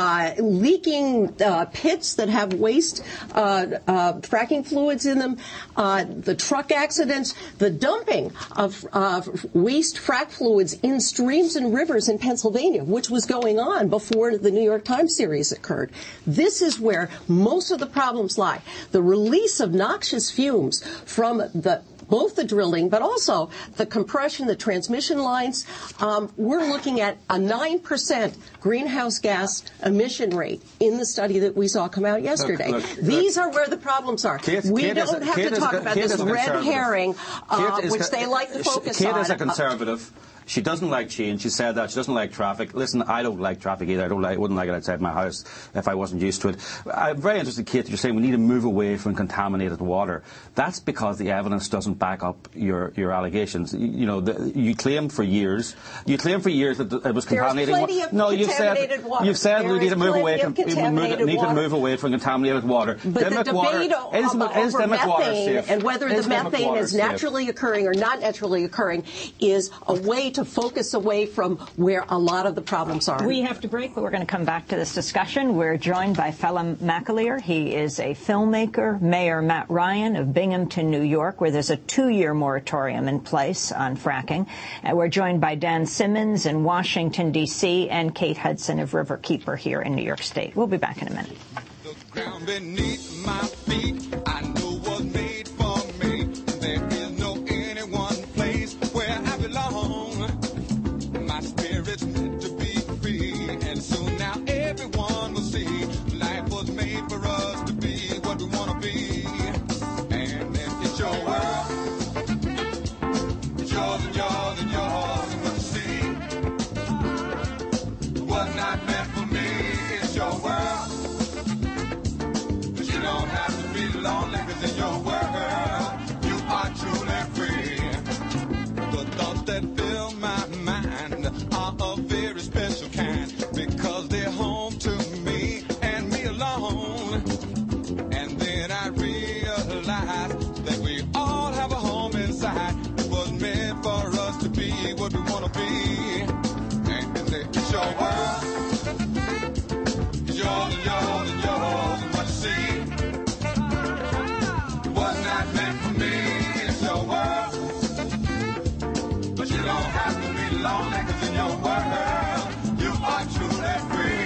leaking pits that have waste fracking fluids in them, the truck accidents, the dumping of waste frack fluids in streams and rivers in Pennsylvania, which was going on before the New York Times series occurred. This is where most of the problems lie. The release of noxious fumes from both the drilling, but also the compression, the transmission lines. We're looking at a 9% greenhouse gas emission rate in the study that we saw come out yesterday. These are where the problems are. We don't have to talk about this red herring, which they like to focus on. Kate is a conservative. She doesn't like change. She said that. She doesn't like traffic. Listen, I don't like traffic either. I wouldn't like it outside my house if I wasn't used to it. I'm very interested, Kate, that you're saying we need to move away from contaminated water. That's because the evidence doesn't back up your allegations. You claim for years. You claim for years that it was contaminated water. No, you've said we need to move away. Need to move away from contaminated water. But the debate over methane and whether the methane is naturally occurring or not naturally occurring is a way to focus away from where a lot of the problems are. We have to break, but we're going to come back to this discussion. We're joined by Phelim McAleer. He is a filmmaker. Mayor Matt Ryan of Binghamton, New York, where there's a 2-year moratorium in place on fracking. We're joined by Dan Simmons in Washington, D.C., and Kate Hudson of Riverkeeper here in New York State. We'll be back in a minute. The ground beneath my feet, I know was made for me. There is no any one place where I belong. My spirit's meant to be free, and soon now everyone will see life was made for us to be what we want to be. And if it's your world, it's yours and yours and yours, and what you see was not meant for me. It's your world, but you don't have to be lonely, 'cause in your world you are truly free. The thoughts that fill my mind are a very special kind, because they're home to me and me alone. And then I realize that we all have a home inside. It was meant for us to be what we want to be. And it's your world, it's yours and yours and yours, and what you see was not meant for me. It's your world, but you don't have to be lonely, 'cause in your world you are truly free.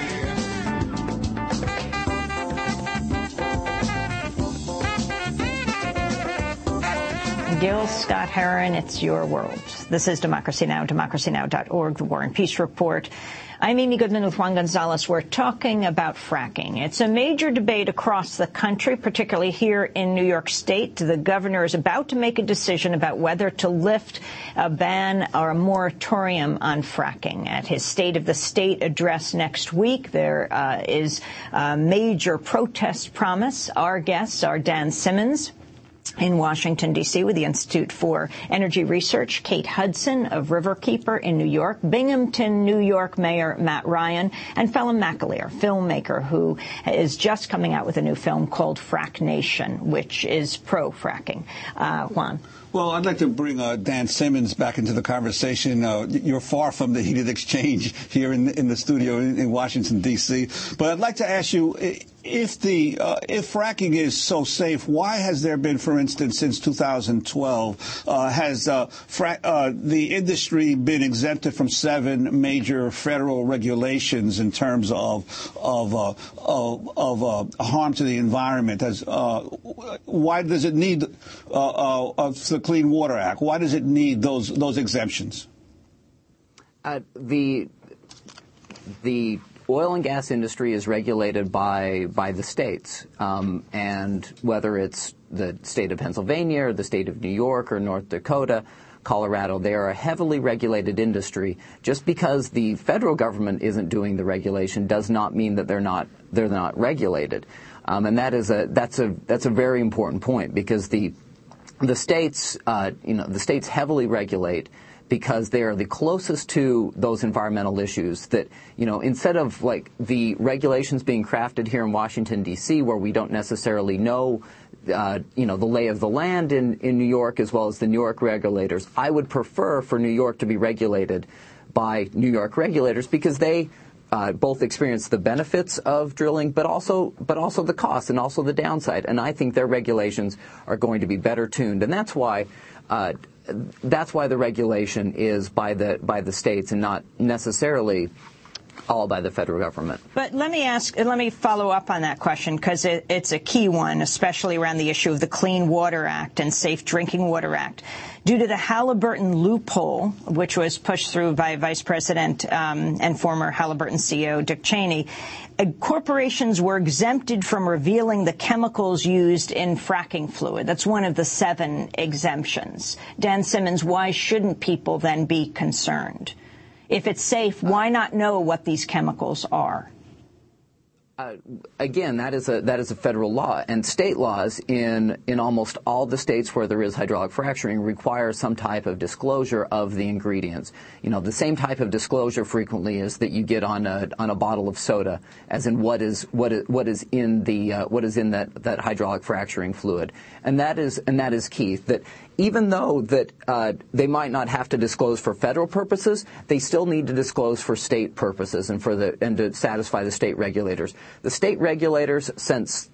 Gil Scott-Heron, it's your world. This is Democracy Now!, democracynow.org, the War and Peace Report. I'm Amy Goodman with Juan Gonzalez. We're talking about fracking. It's a major debate across the country, particularly here in New York State. The governor is about to make a decision about whether to lift a ban or a moratorium on fracking. At his State of the State address next week, there is a major protest promise. Our guests are Dan Simmons in Washington, D.C. with the Institute for Energy Research, Kate Hudson of Riverkeeper in New York, Binghamton, New York Mayor Matt Ryan, and Phelim McAleer, filmmaker who is just coming out with a new film called Frack Nation, which is pro-fracking. Juan. Well, I'd like to bring Dan Simmons back into the conversation. You're far from the heated exchange here in the studio in Washington, D.C. But I'd like to ask you, if fracking is so safe, why has there been, for instance, since 2012, has the industry been exempted from 7 major federal regulations in terms of harm to the environment? Why does it need the Clean Water Act? Why does it need those exemptions? The oil and gas industry is regulated by the states, and whether it's the state of Pennsylvania or the state of New York or North Dakota, Colorado, they are a heavily regulated industry. Just because the federal government isn't doing the regulation does not mean that they're not regulated, and that's a very important point, because the the states, the states heavily regulate because they are the closest to those environmental issues that, instead of like the regulations being crafted here in Washington, D.C., where we don't necessarily know, the lay of the land in New York as well as the New York regulators, I would prefer for New York to be regulated by New York regulators because they both experience the benefits of drilling, but also the cost and also the downside. And I think their regulations are going to be better tuned, and that's why the regulation is by the states and not necessarily all by the federal government. But let me follow up on that question, because it's a key one, especially around the issue of the Clean Water Act and Safe Drinking Water Act. Due to the Halliburton loophole, which was pushed through by Vice President and former Halliburton CEO Dick Cheney, corporations were exempted from revealing the chemicals used in fracking fluid. That's one of the 7 exemptions. Dan Simmons, why shouldn't people then be concerned? If it's safe, why not know what these chemicals are? Again, that is a federal law, and state laws in almost all the states where there is hydraulic fracturing require some type of disclosure of the ingredients. The same type of disclosure frequently is that you get on a bottle of soda, as in what is in that hydraulic fracturing fluid, and that is key. That even though that they might not have to disclose for federal purposes, they still need to disclose for state purposes and to satisfy the state regulators. The state regulators, since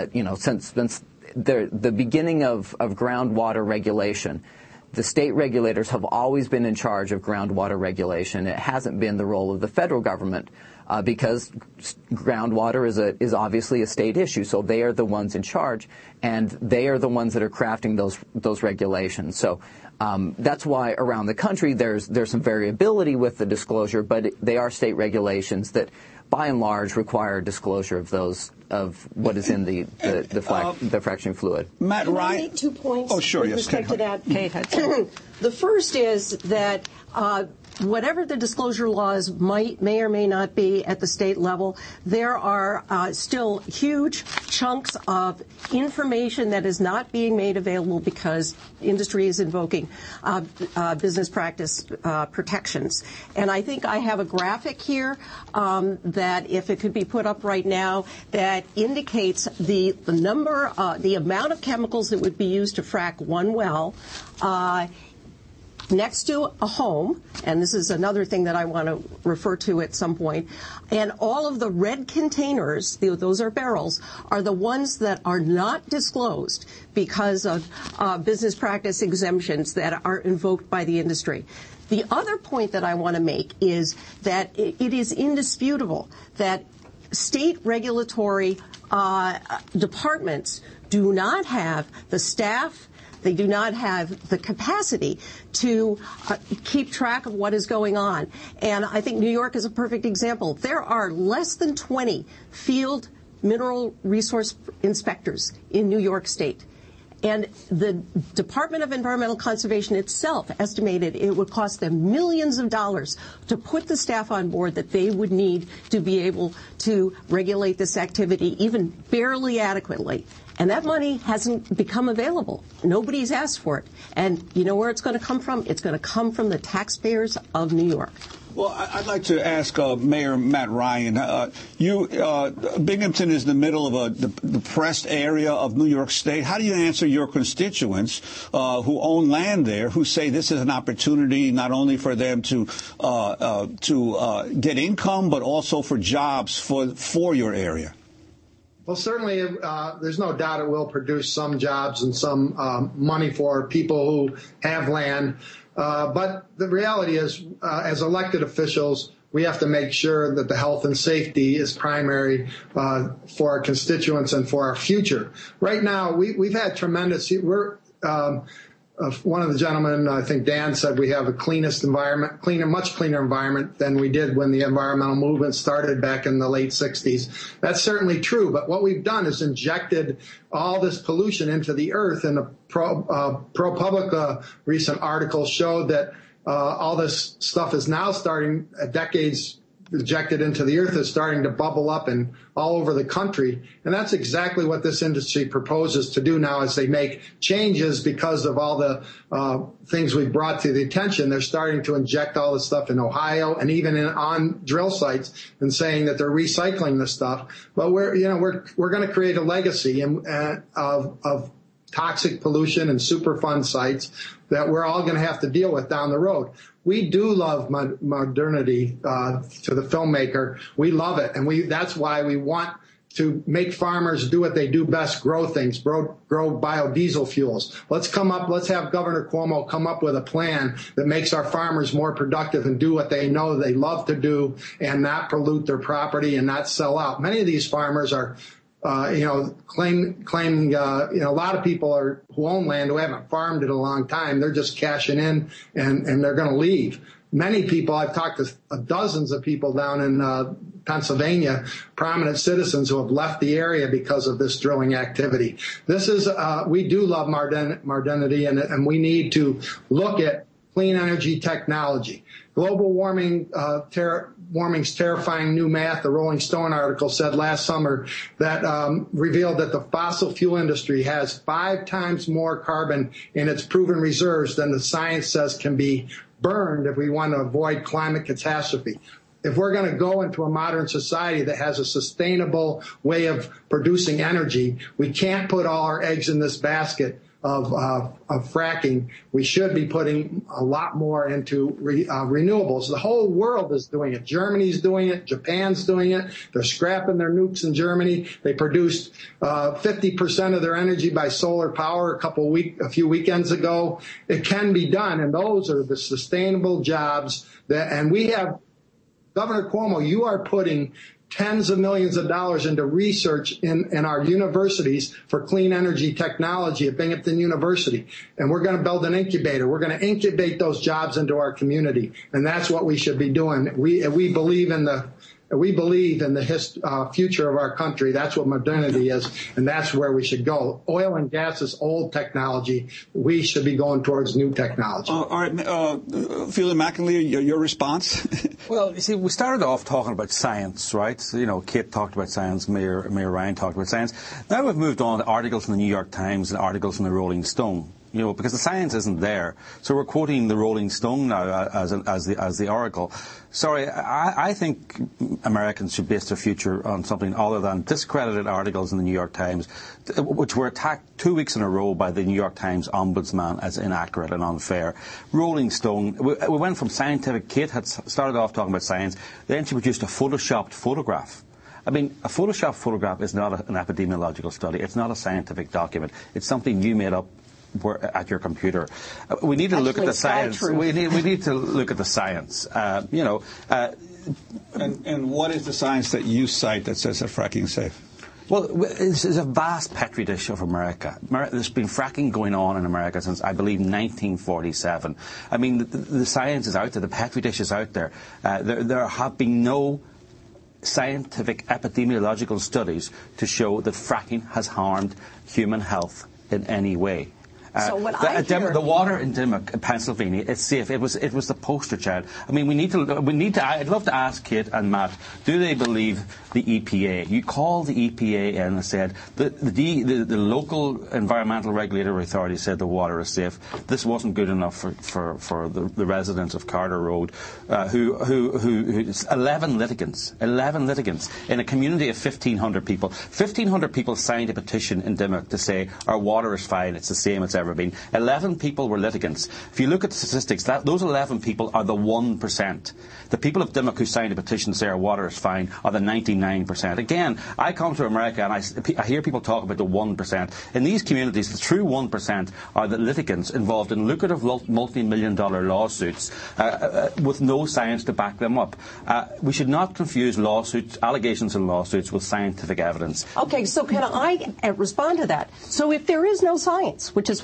the beginning of groundwater regulation, the state regulators have always been in charge of groundwater regulation. It hasn't been the role of the federal government because groundwater is obviously a state issue. So they are the ones in charge, and they are the ones that are crafting those regulations. So that's why around the country there's some variability with the disclosure, but they are state regulations that, by and large, require disclosure of what is in the fracturing fluid. Matt Ryan. Can I make 2 points? Oh, sure. With Yes. respect to that. The first is that whatever the disclosure laws may or may not be at the state level, there are still huge chunks of information that is not being made available because industry is invoking business practice protections. And I think I have a graphic here that, if it could be put up right now, that indicates the amount of chemicals that would be used to frack one well next to a home, and this is another thing that I want to refer to at some point, and all of the red containers, those are barrels, are the ones that are not disclosed because of business practice exemptions that are invoked by the industry. The other point that I want to make is that it is indisputable that state regulatory departments do not have the staff, they do not have the capacity to keep track of what is going on. And I think New York is a perfect example. There are less than 20 field mineral resource inspectors in New York State. And the Department of Environmental Conservation itself estimated it would cost them millions of dollars to put the staff on board that they would need to be able to regulate this activity even barely adequately. And that money hasn't become available. Nobody's asked for it. And you know where it's going to come from? It's going to come from the taxpayers of New York. Well, I'd like to ask Mayor Matt Ryan. Binghamton is the middle of a depressed area of New York State. How do you answer your constituents who own land there, who say this is an opportunity not only for them to get income, but also for jobs for your area? Well, certainly, there's no doubt it will produce some jobs and some money for people who have land. But the reality is, as elected officials, we have to make sure that the health and safety is primary for our constituents and for our future. Right now, we've had tremendous. One of the gentlemen, I think Dan, said we have the cleanest environment, much cleaner environment than we did when the environmental movement started back in the late 60s. That's certainly true, but what we've done is injected all this pollution into the earth, and the ProPublica recent article showed that all this stuff is now starting decades ejected into the earth is starting to bubble up and all over the country. And that's exactly what this industry proposes to do now as they make changes because of all the things we've brought to the attention. They're starting to inject all this stuff in Ohio and even on drill sites and saying that they're recycling this stuff. But we're going to create a legacy of toxic pollution and Superfund sites that we're all going to have to deal with down the road. We do love modernity to the filmmaker. We love it, and that's why we want to make farmers do what they do best, grow things, grow biodiesel fuels. Let's have Governor Cuomo come up with a plan that makes our farmers more productive and do what they know they love to do and not pollute their property and not sell out. Many of these farmers are claiming, a lot of people who own land who haven't farmed it a long time. They're just cashing in and they're going to leave. Many people, I've talked to dozens of people down in Pennsylvania, prominent citizens who have left the area because of this drilling activity. We do love modernity and we need to look at clean energy technology. Global warming's terrifying new math. The Rolling Stone article said last summer that revealed that the fossil fuel industry has 5 times more carbon in its proven reserves than the science says can be burned if we want to avoid climate catastrophe. If we're going to go into a modern society that has a sustainable way of producing energy, we can't put all our eggs in this basket of fracking. We should be putting a lot more into renewables. The whole world is doing it. Germany's doing it. Japan's doing it. They're scrapping their nukes in Germany. They produced 50% of their energy by solar power a few weekends ago. It can be done, and those are the sustainable jobs and we have, Governor Cuomo, you are putting tens of millions of dollars into research in our universities for clean energy technology at Binghamton University. And we're going to build an incubator. We're going to incubate those jobs into our community. And that's what we should be doing. We believe in the future of our country. That's what modernity is, and that's where we should go. Oil and gas is old technology. We should be going towards new technology. All right, Fielder McInerney, your response? Well, you see, we started off talking about science, right? Kate talked about science, Mayor Ryan talked about science. Now we've moved on to articles in the New York Times and articles in the Rolling Stone. Because the science isn't there. So we're quoting the Rolling Stone now as the oracle. Sorry, I think Americans should base their future on something other than discredited articles in the New York Times, which were attacked 2 weeks in a row by the New York Times ombudsman as inaccurate and unfair. Rolling Stone, we went from scientific. Kate had started off talking about science, then she produced a photoshopped photograph. I mean, a photoshopped photograph is not an epidemiological study. It's not a scientific document. It's something you made up at your computer. We need to look at the science. We need to look at the science. And what is the science that you cite that says that fracking is safe? Well, this is a vast petri dish of America. There's been fracking going on in America since, I believe, 1947. I mean, the science is out there. The petri dish is out there. There have been no scientific epidemiological studies to show that fracking has harmed human health in any way. So what I hear, the water in Dimmock, Pennsylvania, it's safe. It was the poster child. I mean, we need to. I'd love to ask Kate and Matt, do they believe the EPA? You called the EPA in and said the local environmental regulatory authority said the water is safe. This wasn't good enough for the residents of Carter Road, who 11 litigants in a community of 1,500 people. 1,500 people signed a petition in Dimmock to say our water is fine. It's the same as ever been. 11 people were litigants. If you look at the statistics, those 11 people are the 1%. The people of Dimmock who signed a petition to say our water is fine are the 99%. Again, I come to America and I hear people talk about the 1%. In these communities, the true 1% are the litigants involved in lucrative multi-million-dollar lawsuits with no science to back them up. We should not confuse allegations and lawsuits with scientific evidence. Okay, so can I respond to that? So if there is no science, which is what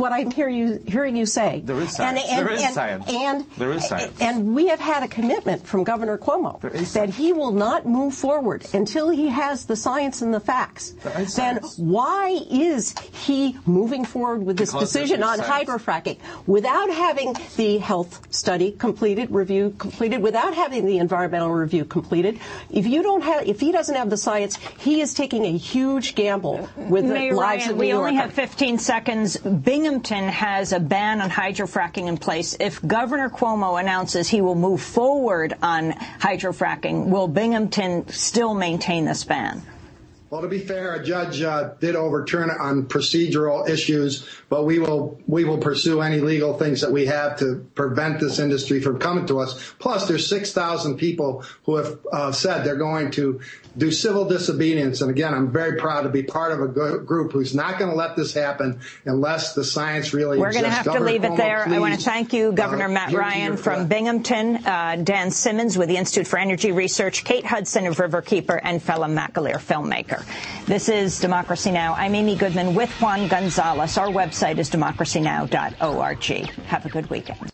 what I'm hearing you say. There is science. There is science. And we have had a commitment from Governor Cuomo that he will not move forward until he has the science and the facts. Then why is he moving forward with this decision on hydrofracking without having the health study review completed, without having the environmental review completed? If he doesn't have the science, he is taking a huge gamble with the lives of New Yorkers. We only have 15 seconds. Binghamton has a ban on hydrofracking in place. If Governor Cuomo announces he will move forward on hydrofracking, will Binghamton still maintain this ban? Well, to be fair, a judge did overturn it on procedural issues, but we will pursue any legal things that we have to prevent this industry from coming to us. Plus, there's 6,000 people who have said they're going to do civil disobedience. And again, I'm very proud to be part of a group who's not going to let this happen unless the science really We're exists. We're going to have to leave it there. I want to thank you, Governor Matt Ryan from Binghamton, Dan Simmons with the Institute for Energy Research, Kate Hudson of Riverkeeper, and Phelim McAleer, filmmaker. This is Democracy Now! I'm Amy Goodman with Juan Gonzalez. Our website is democracynow.org. Have a good weekend.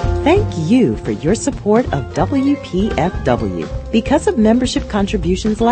Thank you for your support of WPFW. Because of membership contributions like